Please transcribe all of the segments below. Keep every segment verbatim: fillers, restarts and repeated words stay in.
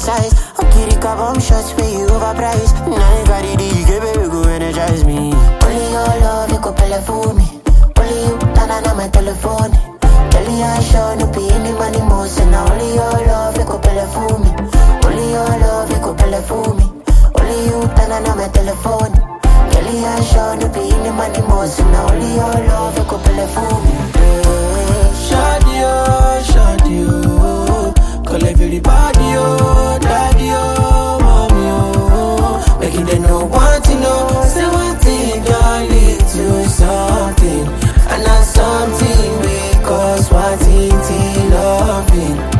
size. Okay, the bomb shots pay you overpriced. Now you got it, you get baby, go energize me. Only your love, you go pele for me. Only you, tana na my telephone. Tell you I sure no be any money more. So now only your love, you go pele for me. Only your love, you go pele for me. Only you, tana na my telephone. Tell you I sure no be any money more. So now only your love, you go pele for me. Shadi oh, shadi oh, call everybody oh, daddy oh, mommy oh, making them know want to know. Say one thing, don't lead to something, and not something because one thing till loving.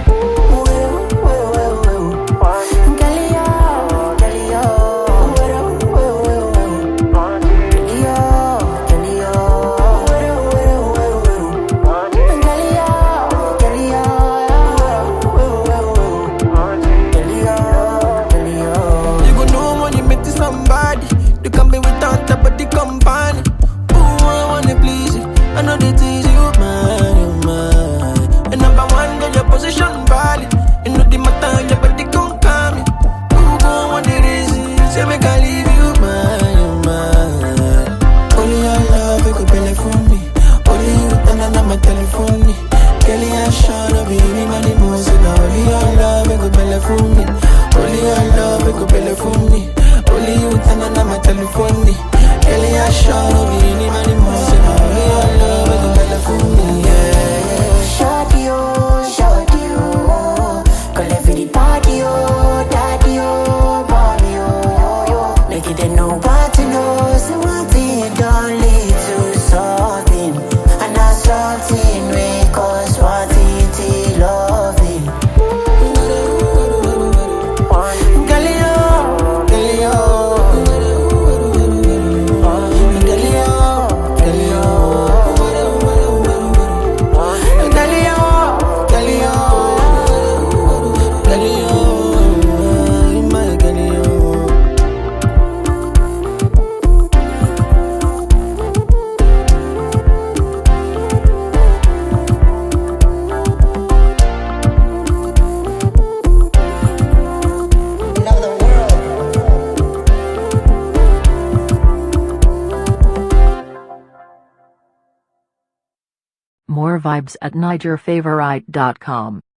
More vibes at niger favorite dot com.